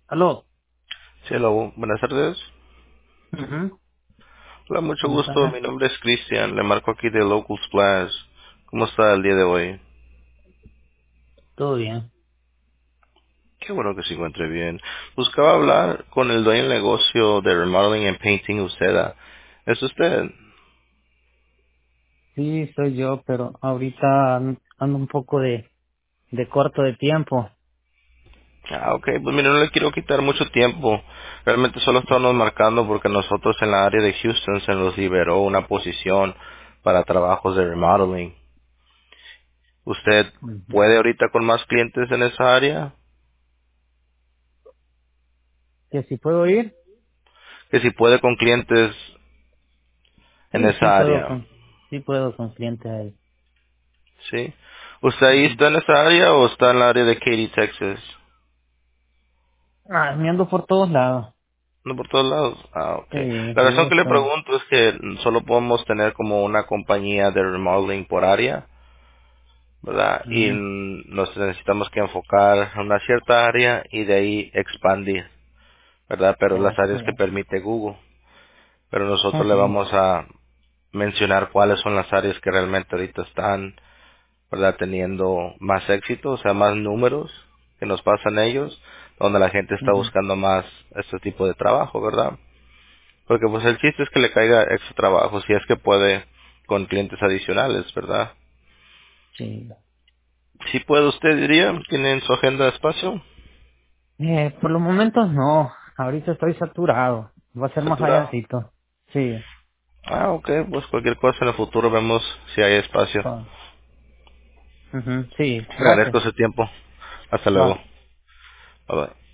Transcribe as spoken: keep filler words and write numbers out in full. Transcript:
Aló. Sí, hello, buenas tardes. Ujú. Hola, mucho Buenas gusto. tardes. Mi nombre es Cristian. Le marco aquí de Local Splash. ¿Cómo está el día de hoy? Todo bien. Qué bueno que se encuentre bien. Buscaba hablar con el dueño del negocio de remodeling and painting Uceda. ¿Es usted? Sí, soy yo, pero ahorita an- ando un poco de, de corto de tiempo. Ah, ok. Pues mire, no le quiero quitar mucho tiempo. Realmente solo estamos marcando porque nosotros en la área de Houston se nos liberó una posición para trabajos de remodeling. ¿Usted Ujú. puede ahorita con más clientes en esa área? ¿Que si puedo ir? Que si puede con clientes en Sí, sí esa puedo área. con, sí puedo con clientes ahí. Sí. ¿Usted ahí Ujú. está en esa área o está en el área de Katy, Texas? Ah, me ando por todos lados. No, por todos lados. Ah, ok. Sí, La razón vivo que le estoy. pregunto es que solo podemos tener como una compañía de remodeling por área, ¿verdad? Y Ujú. mm, nos necesitamos que enfocar en una cierta área y de ahí expandir, ¿verdad? Pero las áreas que Okay. permite Google. Pero nosotros le Okay. vamos a mencionar cuáles son las áreas que realmente ahorita están, ¿verdad? Teniendo más éxito, o sea, más números que nos pasan ellos, donde la gente está Ujú. buscando más este tipo de trabajo, ¿verdad? Porque pues el chiste es que le caiga extra trabajo, si es que puede con clientes adicionales, ¿verdad? Sí. Si puede usted, diría, tiene en su agenda espacio, Eh, por los momentos no. Ahorita estoy saturado. Va a ser más saturado. allácito. Sí. Ah, ok, pues cualquier cosa en el futuro vemos si hay espacio. Ah, ujú. Sí, gracias. Agradezco su tiempo. Hasta luego. Va. Bye bye.